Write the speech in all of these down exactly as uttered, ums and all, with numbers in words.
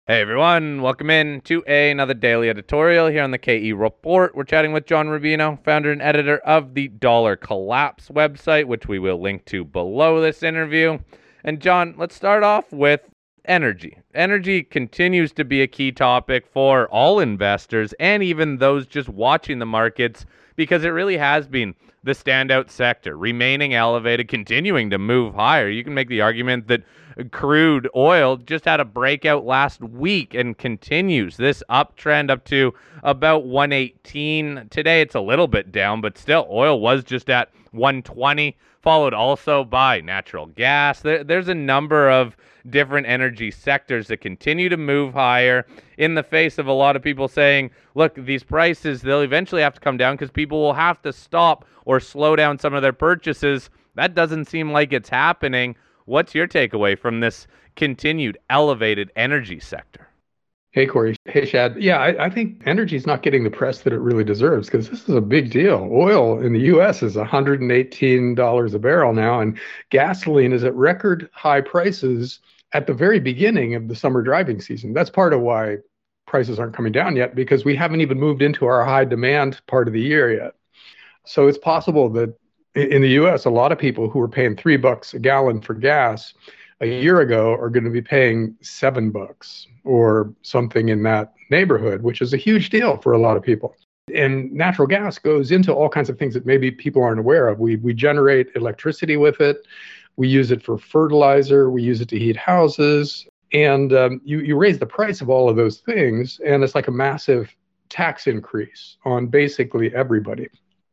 Hey everyone, welcome in to a, another daily editorial here on the K E Report. We're chatting with John Rubino, founder and editor of the Dollar Collapse website, which we will link to below this interview. And John, let's start off with energy. Energy continues to be a key topic for all investors and even those just watching the markets because it really has been the standout sector, remaining elevated, continuing to move higher. You can make the argument that crude oil just had a breakout last week and continues this uptrend up to about one eighteen. Today it's a little bit down, but still oil was just at one twenty, followed also by natural gas. There, there's a number of different energy sectors that continue to move higher in the face of a lot of people saying, look, these prices, they'll eventually have to come down because people will have to stop or slow down some of their purchases. That doesn't seem like it's happening. What's your takeaway from this continued elevated energy sector? Hey, Corey. Hey, Shad. Yeah, I, I think energy is not getting the press that it really deserves because this is a big deal. Oil in the U S is one hundred eighteen dollars a barrel now, and gasoline is at record high prices at the very beginning of the summer driving season. That's part of why prices aren't coming down yet, because we haven't even moved into our high demand part of the year yet. So it's possible that in the U S, a lot of people who were paying three bucks a gallon for gas a year ago are going to be paying seven bucks or something in that neighborhood, which is a huge deal for a lot of people. And natural gas goes into all kinds of things that maybe people aren't aware of. We we generate electricity with it. We use it for fertilizer. We use it to heat houses. And um, you, you raise the price of all of those things, and it's like a massive tax increase on basically everybody.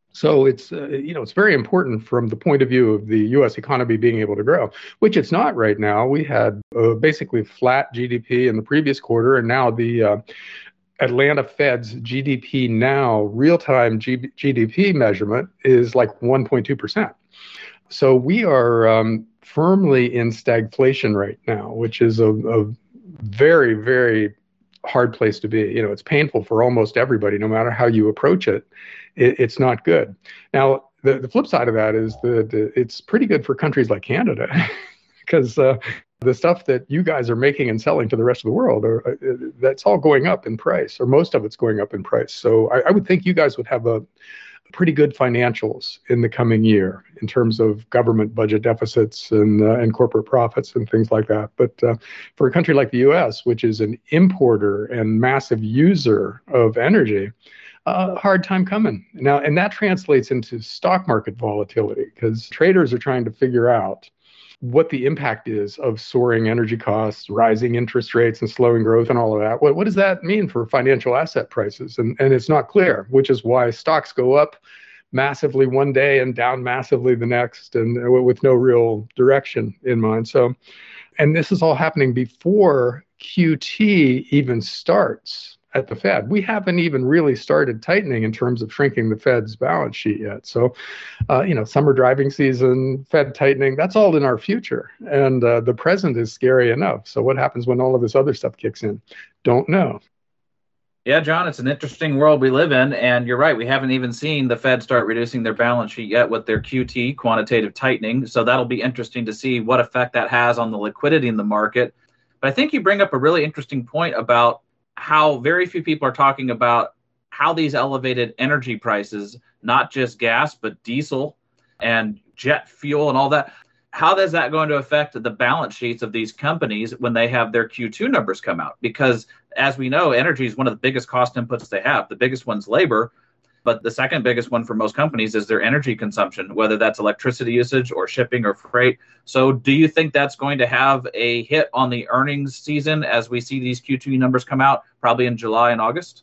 So it's, uh, you know, it's very important from the point of view of the U S economy being able to grow, which it's not right now. We had uh, basically flat G D P in the previous quarter, and now the uh, Atlanta Fed's G D P now, real-time G- GDP measurement is like one point two percent. So we are um, firmly in stagflation right now, which is a, a very, very hard place to be. You know, it's painful for almost everybody, no matter how you approach it. it it's not good. Now, the, the flip side of that is that it's pretty good for countries like Canada, because uh, the stuff that you guys are making and selling to the rest of the world, are, uh, that's all going up in price, or most of it's going up in price. So I, I would think you guys would have a pretty good financials in the coming year in terms of government budget deficits and uh, and corporate profits and things like that. But uh, for a country like the U S, which is an importer and massive user of energy, uh, hard time coming now. And that translates into stock market volatility, because traders are trying to figure out what the impact is of soaring energy costs, rising interest rates, and slowing growth and all of that. What, what does that mean for financial asset prices? And, and it's not clear, which is why stocks go up massively one day and down massively the next, and with no real direction in mind. So, and this is all happening before Q T even starts at the Fed. We haven't even really started tightening in terms of shrinking the Fed's balance sheet yet. So, uh, you know, summer driving season, Fed tightening, that's all in our future. And uh, the present is scary enough. So what happens when all of this other stuff kicks in? Don't know. Yeah, John, it's an interesting world we live in. And you're right, we haven't even seen the Fed start reducing their balance sheet yet with their Q T, quantitative tightening. So that'll be interesting to see what effect that has on the liquidity in the market. But I think you bring up a really interesting point about how very few people are talking about how these elevated energy prices, not just gas, but diesel and jet fuel and all that, how is that going to affect the balance sheets of these companies when they have their Q two numbers come out? Because as we know, energy is one of the biggest cost inputs they have. The biggest one's labor, but the second biggest one for most companies is their energy consumption, whether that's electricity usage or shipping or freight. So do you think that's going to have a hit on the earnings season as we see these Q two numbers come out, probably in July and August?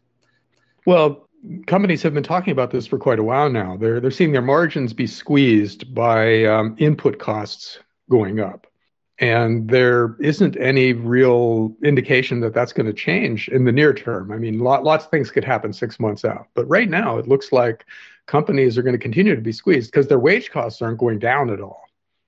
Well, companies have been talking about this for quite a while now. They're they're seeing their margins be squeezed by um, input costs going up. And there isn't any real indication that that's going to change in the near term. I mean, lot, lots of things could happen six months out. But right now, it looks like companies are going to continue to be squeezed because their wage costs aren't going down at all.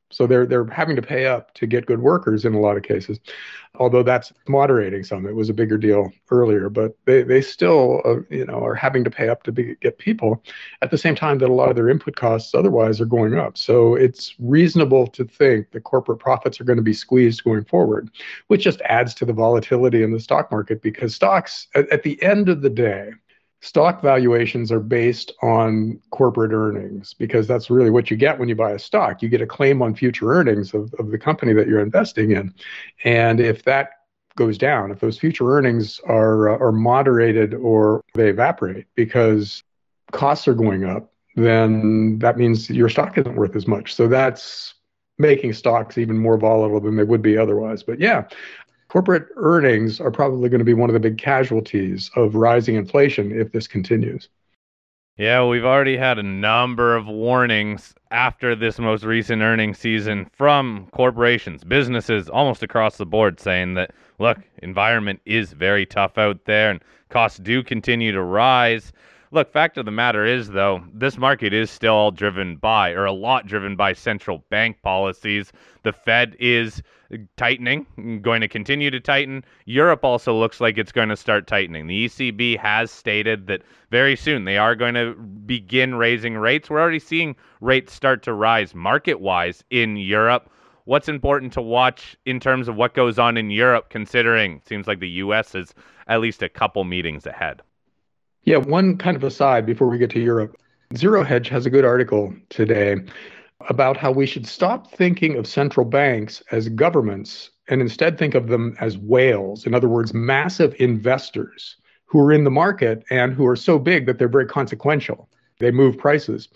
So they're they're having to pay up to get good workers in a lot of cases, although that's moderating some. It was a bigger deal earlier, but they they still uh, you know are having to pay up to be, get people at the same time that a lot of their input costs otherwise are going up. So it's reasonable to think that corporate profits are going to be squeezed going forward, which just adds to the volatility in the stock market because stocks at, at the end of the day, stock valuations are based on corporate earnings because that's really what you get when you buy a stock. You get a claim on future earnings of, of the company that you're investing in. And if that goes down, if those future earnings are, uh, are moderated or they evaporate because costs are going up, then that means your stock isn't worth as much. So that's making stocks even more volatile than they would be otherwise. But yeah, corporate earnings are probably going to be one of the big casualties of rising inflation if this continues. Yeah, we've already had a number of warnings after this most recent earnings season from corporations, businesses, almost across the board saying that, look, environment is very tough out there and costs do continue to rise. Look, fact of the matter is, though, this market is still all driven by, or a lot driven by central bank policies. The Fed is tightening, going to continue to tighten. Europe also looks like it's going to start tightening. The E C B has stated that very soon they are going to begin raising rates. We're already seeing rates start to rise market-wise in Europe. What's important to watch in terms of what goes on in Europe, considering it seems like the U S is at least a couple meetings ahead? Yeah, one kind of aside before we get to Europe. Zero Hedge has a good article today about how we should stop thinking of central banks as governments and instead think of them as whales. In other words, massive investors who are in the market and who are so big that they're very consequential. They move prices.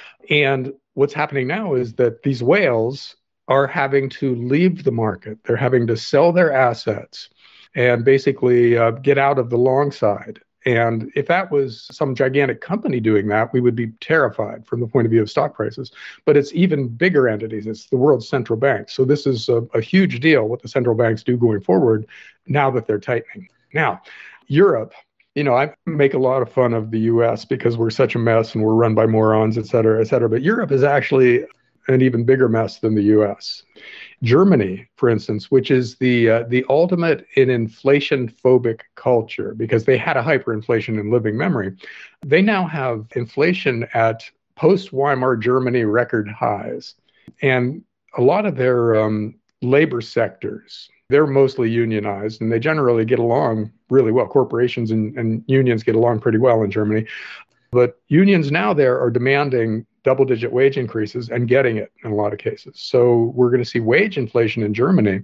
And what's happening now is that these whales are having to leave the market. They're having to sell their assets and basically uh, get out of the long side. And if that was some gigantic company doing that, we would be terrified from the point of view of stock prices. But it's even bigger entities. It's the world's central banks. So this is a, a huge deal what the central banks do going forward now that they're tightening. Now, Europe, you know, I make a lot of fun of the U S because we're such a mess and we're run by morons, et cetera, et cetera. But Europe is actually an even bigger mess than the U S. Germany, for instance, which is the uh, the ultimate in inflation-phobic culture because they had a hyperinflation in living memory, they now have inflation at post-Weimar Germany record highs. And a lot of their um, labor sectors, they're mostly unionized and they generally get along really well. Corporations and, and unions get along pretty well in Germany. But unions now there are demanding double-digit wage increases and getting it in a lot of cases. So we're going to see wage inflation in Germany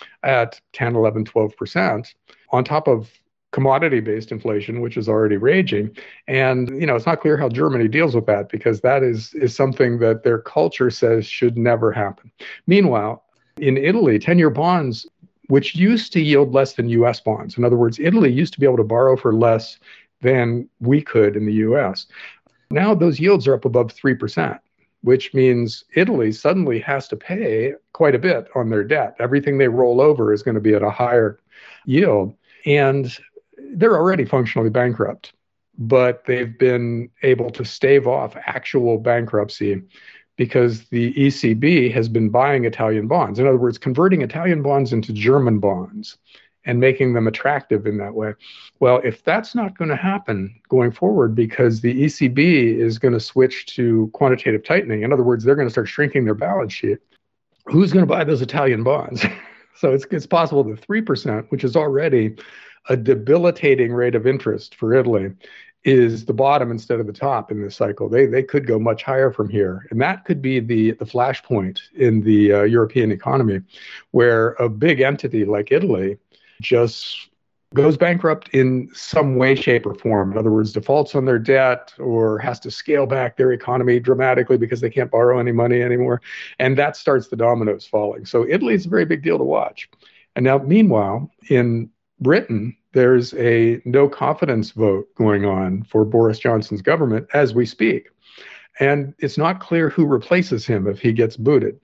at ten, eleven, twelve percent on top of commodity-based inflation, which is already raging. And, you know, it's not clear how Germany deals with that because that is, is something that their culture says should never happen. Meanwhile, in Italy, ten-year bonds, which used to yield less than U S bonds. In other words, Italy used to be able to borrow for less than we could in the U S. Now those yields are up above three percent, which means Italy suddenly has to pay quite a bit on their debt. Everything they roll over is going to be at a higher yield. And they're already functionally bankrupt, but they've been able to stave off actual bankruptcy because the E C B has been buying Italian bonds. In other words, converting Italian bonds into German bonds and making them attractive in that way. Well, if that's not going to happen going forward because the E C B is going to switch to quantitative tightening, in other words, they're going to start shrinking their balance sheet, who's going to buy those Italian bonds? So it's, it's possible that three percent, which is already a debilitating rate of interest for Italy, is the bottom instead of the top in this cycle. They they could go much higher from here. And that could be the, the flashpoint in the uh, European economy, where a big entity like Italy just goes bankrupt in some way, shape, or form. In other words, defaults on their debt or has to scale back their economy dramatically because they can't borrow any money anymore. And that starts the dominoes falling. So Italy is a very big deal to watch. And now, meanwhile, in Britain, there's a no confidence vote going on for Boris Johnson's government as we speak. And it's not clear who replaces him if he gets booted.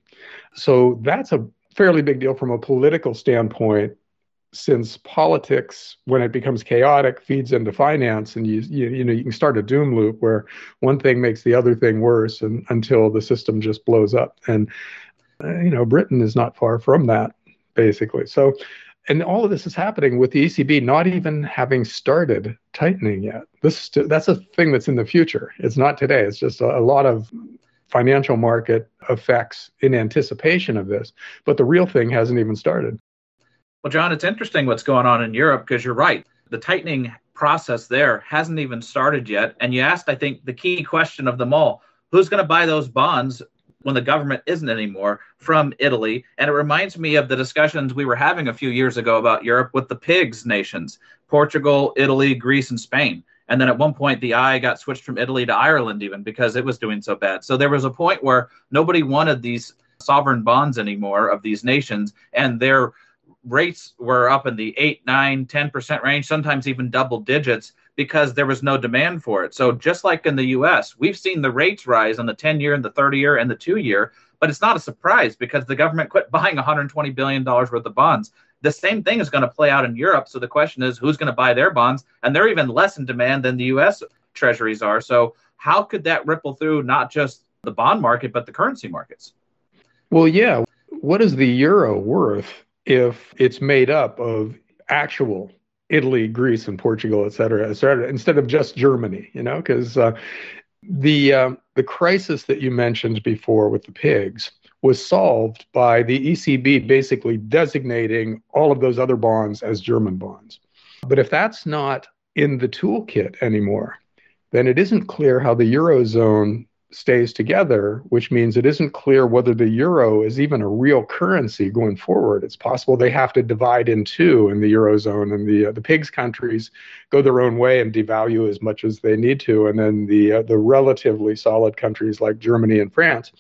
So that's a fairly big deal from a political standpoint, since politics, when it becomes chaotic, feeds into finance, and you, you you know you can start a doom loop where one thing makes the other thing worse, and until the system just blows up. And Uh, you know, Britain is not far from that, basically. So, and all of this is happening with the E C B not even having started tightening yet. This that's a thing that's in the future. It's not today. It's just a, a lot of financial market effects in anticipation of this. But the real thing hasn't even started. Well, John, it's interesting what's going on in Europe because you're right. The tightening process there hasn't even started yet. And you asked, I think, the key question of them all, who's going to buy those bonds when the government isn't anymore from Italy? And it reminds me of the discussions we were having a few years ago about Europe with the PIGS nations, Portugal, Italy, Greece, and Spain. And then at one point, the I got switched from Italy to Ireland even because it was doing so bad. So there was a point where nobody wanted these sovereign bonds anymore of these nations, and their rates were up in the eight, nine, ten percent range, sometimes even double digits, because there was no demand for it. So just like in the U S, we've seen the rates rise on the ten-year and the thirty-year and the two-year, but it's not a surprise because the government quit buying one hundred twenty billion dollars worth of bonds. The same thing is going to play out in Europe. So the question is, who's going to buy their bonds? And they're even less in demand than the U S treasuries are. So how could that ripple through not just the bond market, but the currency markets? Well, yeah. What is the euro worth if it's made up of actual Italy, Greece, and Portugal, et cetera, et cetera, instead of just Germany, you know, because uh, the uh, the crisis that you mentioned before with the PIGS was solved by the E C B basically designating all of those other bonds as German bonds. But if that's not in the toolkit anymore, then it isn't clear how the Eurozone stays together, which means it isn't clear whether the euro is even a real currency going forward. It's possible they have to divide in two in the Eurozone, and the uh, the PIGS countries go their own way and devalue as much as they need to, and then the uh, the relatively solid countries like Germany and France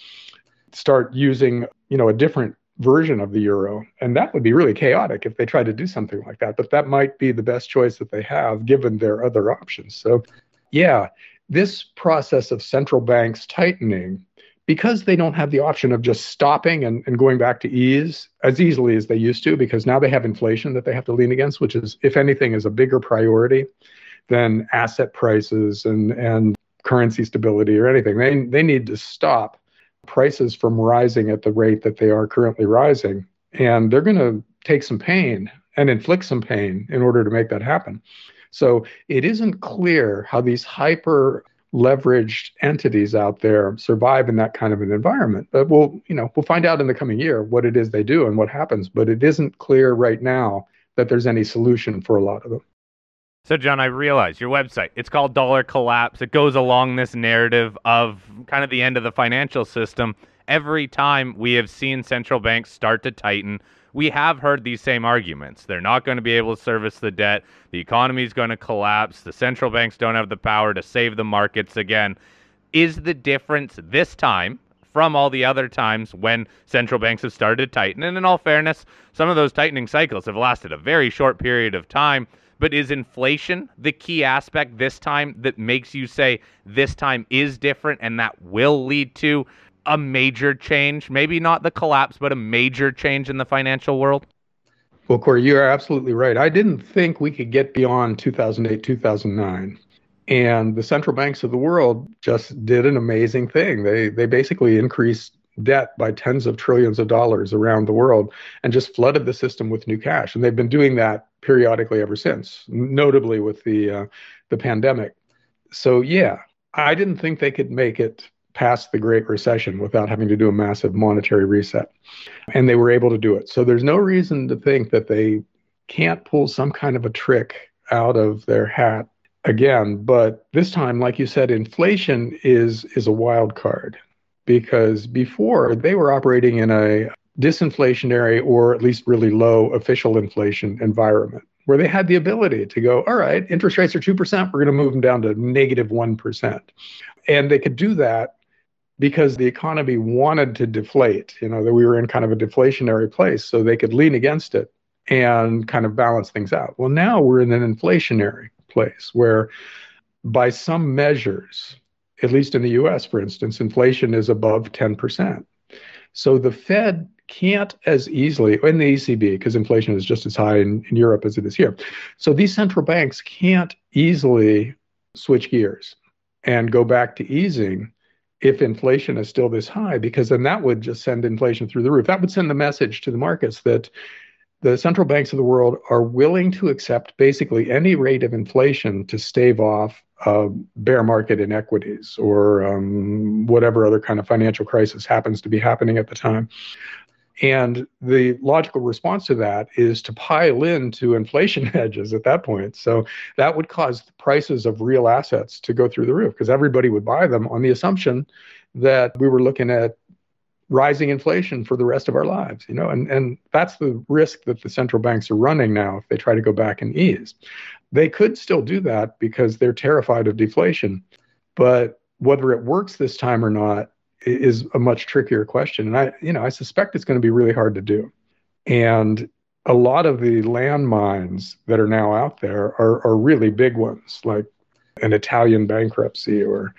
start using, you know, a different version of the euro. And that would be really chaotic if they try to do something like that. But that might be the best choice that they have given their other options. So, yeah. This process of central banks tightening, because they don't have the option of just stopping and, and going back to ease as easily as they used to, because now they have inflation that they have to lean against, which is, if anything, is a bigger priority than asset prices and, and currency stability or anything. They, they need to stop prices from rising at the rate that they are currently rising. And they're going to take some pain and inflict some pain in order to make that happen. So it isn't clear how these hyper leveraged entities out there survive in that kind of an environment. But we'll, you know, we'll find out in the coming year what it is they do and what happens. But it isn't clear right now that there's any solution for a lot of them. So, John, I realize your website, it's called Dollar Collapse. It goes along this narrative of kind of the end of the financial system. Every time we have seen central banks start to tighten, we have heard these same arguments. They're not going to be able to service the debt. The economy is going to collapse. The central banks don't have the power to save the markets again. Is the difference this time from all the other times when central banks have started to tighten? And in all fairness, some of those tightening cycles have lasted a very short period of time. But is inflation the key aspect this time that makes you say this time is different and that will lead to a major change, maybe not the collapse, but a major change in the financial world? Well, Corey, you are absolutely right. I didn't think we could get beyond two thousand eight, two thousand nine. And the central banks of the world just did an amazing thing. They they basically increased debt by tens of trillions of dollars around the world and just flooded the system with new cash. And they've been doing that periodically ever since, notably with the uh, the pandemic. So, yeah, I didn't think they could make it past the Great Recession without having to do a massive monetary reset. And they were able to do it. So there's no reason to think that they can't pull some kind of a trick out of their hat again. But this time, like you said, inflation is is a wild card, because before they were operating in a disinflationary or at least really low official inflation environment where they had the ability to go, all right, interest rates are two percent, we're going to move them down to negative one percent. And they could do that because the economy wanted to deflate, you know, that we were in kind of a deflationary place, so they could lean against it and kind of balance things out. Well, now we're in an inflationary place where by some measures, at least in the U S, for instance, inflation is above ten percent. So the Fed can't as easily, in the E C B, because inflation is just as high in, in Europe as it is here. So these central banks can't easily switch gears and go back to easing if inflation is still this high, because then that would just send inflation through the roof. That would send the message to the markets that the central banks of the world are willing to accept basically any rate of inflation to stave off a bear market in equities or um, whatever other kind of financial crisis happens to be happening at the time. And the logical response to that is to pile into inflation hedges at that point. So that would cause the prices of real assets to go through the roof because everybody would buy them on the assumption that we were looking at rising inflation for the rest of our lives, you know, and, and that's the risk that the central banks are running now if they try to go back and ease. They could still do that because they're terrified of deflation, but whether it works this time or not is a much trickier question. And I, you know, I suspect it's going to be really hard to do. And a lot of the landmines that are now out there are, are really big ones, like an Italian bankruptcy or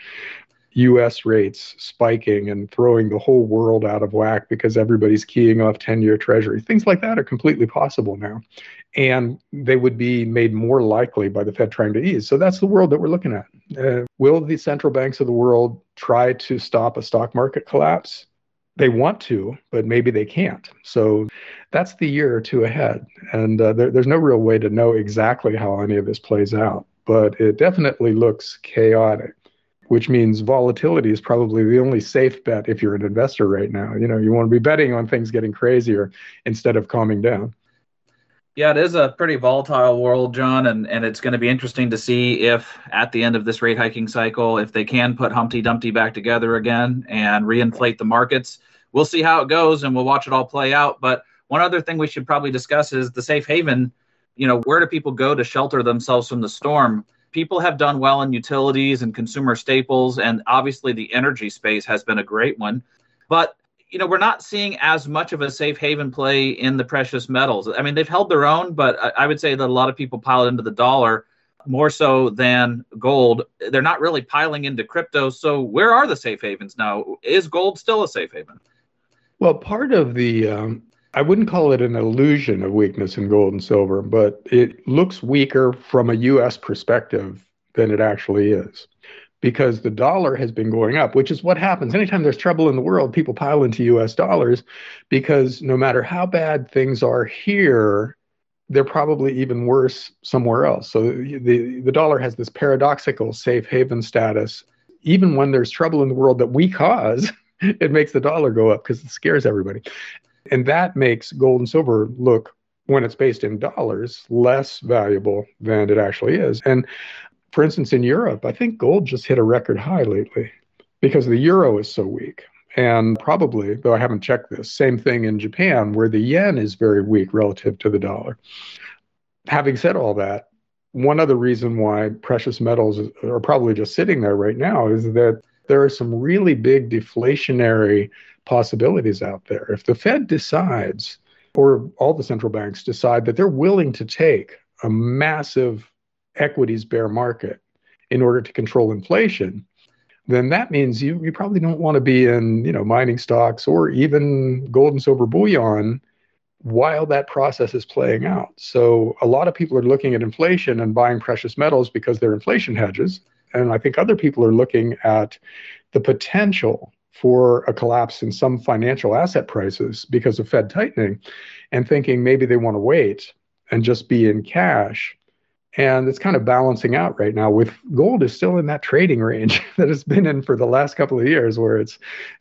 U S rates spiking and throwing the whole world out of whack because everybody's keying off ten-year treasury. Things like that are completely possible now. And they would be made more likely by the Fed trying to ease. So that's the world that we're looking at. Uh, will the central banks of the world try to stop a stock market collapse? They want to, but maybe they can't. So that's the year or two ahead. And uh, there, there's no real way to know exactly how any of this plays out. But it definitely looks chaotic, which means volatility is probably the only safe bet if you're an investor right now. You know, you want to be betting on things getting crazier instead of calming down. Yeah, it is a pretty volatile world, John, and, and it's going to be interesting to see if at the end of this rate hiking cycle, if they can put Humpty Dumpty back together again and reinflate the markets. We'll see how it goes and we'll watch it all play out. But one other thing we should probably discuss is the safe haven. You know, where do people go to shelter themselves from the storm? People have done well in utilities and consumer staples, and obviously the energy space has been a great one. But, you know, we're not seeing as much of a safe haven play in the precious metals. I mean, they've held their own, but I would say that a lot of people piled into the dollar more so than gold. They're not really piling into crypto. So where are the safe havens now? Is gold still a safe haven? Well, part of the, um, I wouldn't call it an illusion of weakness in gold and silver, but it looks weaker from a U S perspective than it actually is. Because the dollar has been going up, which is what happens. Anytime there's trouble in the world, people pile into U S dollars because no matter how bad things are here, they're probably even worse somewhere else. So the, the dollar has this paradoxical safe haven status. Even when there's trouble in the world that we cause, it makes the dollar go up because it scares everybody. And that makes gold and silver look, when it's based in dollars, less valuable than it actually is. And for instance, in Europe, I think gold just hit a record high lately because the euro is so weak. And probably, though I haven't checked this, same thing in Japan, where the yen is very weak relative to the dollar. Having said all that, one other reason why precious metals are probably just sitting there right now is that there are some really big deflationary possibilities out there. If the Fed decides, or all the central banks decide that they're willing to take a massive equities bear market in order to control inflation, then that means you, you probably don't want to be in, you know, mining stocks or even gold and silver bullion while that process is playing out. So a lot of people are looking at inflation and buying precious metals because they're inflation hedges. And I think other people are looking at the potential for a collapse in some financial asset prices because of Fed tightening and thinking maybe they want to wait and just be in cash. And it's kind of balancing out right now with gold is still in that trading range that it's been in for the last couple of years, where it's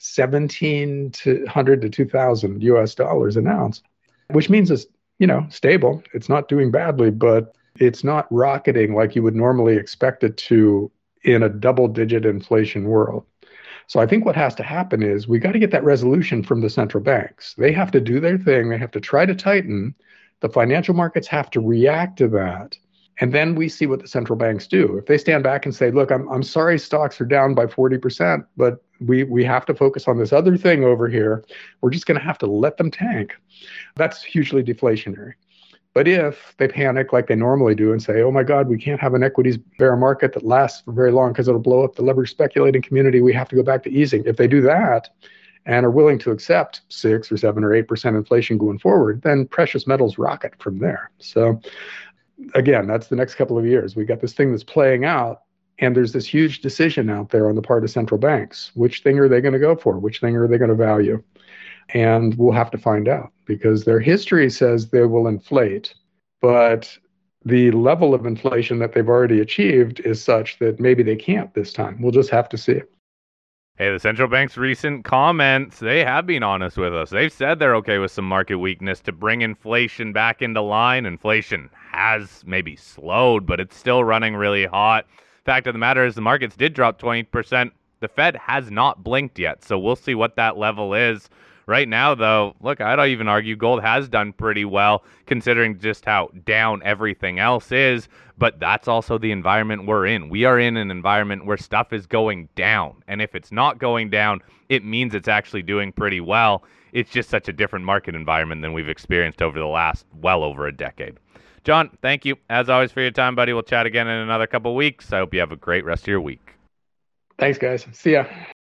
seventeen hundred to two thousand U S dollars an ounce, which means it's, you know, stable. It's not doing badly, but it's not rocketing like you would normally expect it to in a double digit inflation world. So I think what has to happen is we got to get that resolution from the central banks. They have to do their thing. They have to try to tighten. The financial markets have to react to that. And then we see what the central banks do. If they stand back and say, look, I'm I'm sorry stocks are down by forty percent, but we, we have to focus on this other thing over here. We're just going to have to let them tank. That's hugely deflationary. But if they panic like they normally do and say, oh my God, we can't have an equities bear market that lasts for very long because it'll blow up the leverage speculating community, we have to go back to easing. If they do that and are willing to accept six or seven or eight percent inflation going forward, then precious metals rocket from there. So again, that's the next couple of years. We got this thing that's playing out, And there's this huge decision out there on the part of central banks. Which thing are they going to go for? Which thing are they going to value? And we'll have to find out, because their history says they will inflate, but the level of inflation that they've already achieved is such that maybe they can't this time. We'll just have to see. Hey, the central bank's recent comments, they have been honest with us. They've said they're okay with some market weakness to bring inflation back into line. Inflation has maybe slowed, but it's still running really hot. Fact of the matter is the markets did drop twenty percent. The Fed has not blinked yet, so we'll see what that level is. Right now, though, look, I'd even argue gold has done pretty well considering just how down everything else is, but that's also the environment we're in. We are in an environment where stuff is going down, and if it's not going down, it means it's actually doing pretty well. It's just such a different market environment than we've experienced over the last well over a decade. John, thank you, as always, for your time, buddy. We'll chat again in another couple weeks. I hope you have a great rest of your week. Thanks, guys. See ya.